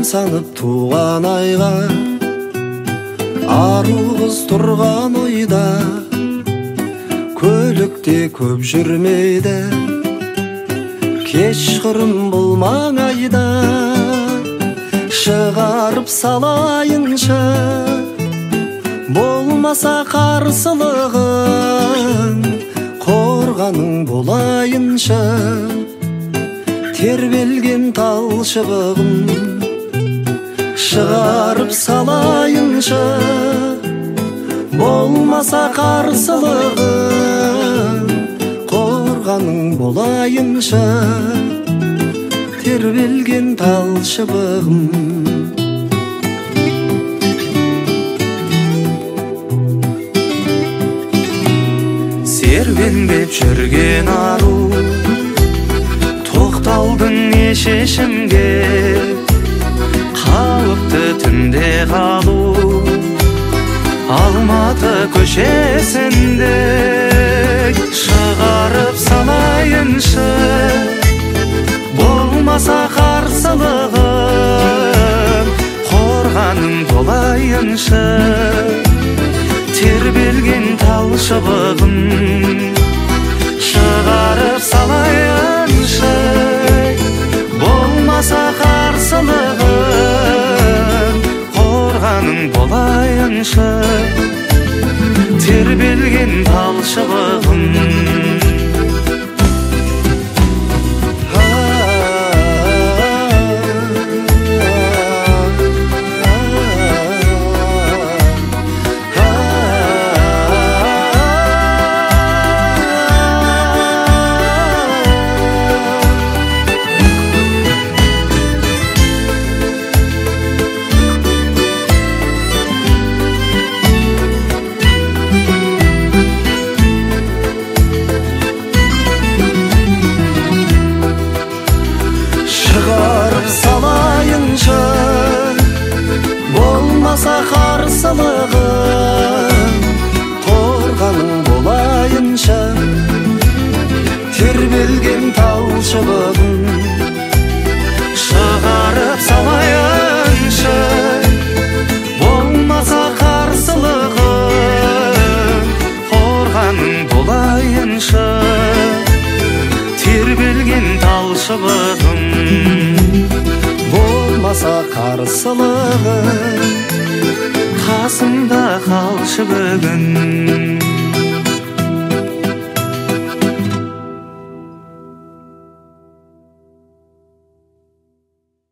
санып туған айға, ару қыз тұрған ойда, көлікте көп жүрмейді, кешқұрым бұл маңайда. Шығарып салайыншы, болмаса қарсылығын, қорғаның болайыншы, тербелген талшыбығын. Шығарып салайыншы, болмаса қарсылығын, қорғаның болайыншы, тербелген талшыбығым. Серуендеп жүрген ару, тоқталдың не шешімге, қалыпты түнде қалу Алматы көшесінде. Шығарып салайыншы, болмаса қарсылығын, қорғаның болайыншы, тербелген талшыбығын. Шығарып салайыншы, болмаса қарсылығын, қорғаның болайыншы, тербелген талшыбығын. Шығарып салайыншы, болмаса қарсылығын, қорғаның болайыншы, тербелген талшыбығын. Шығарып салайыншы, болмаса қарсылығын, қорғаның болайыншы, тербелген талшыбығын. Болмаса қарсылығын, қасымда қалшы бүгін.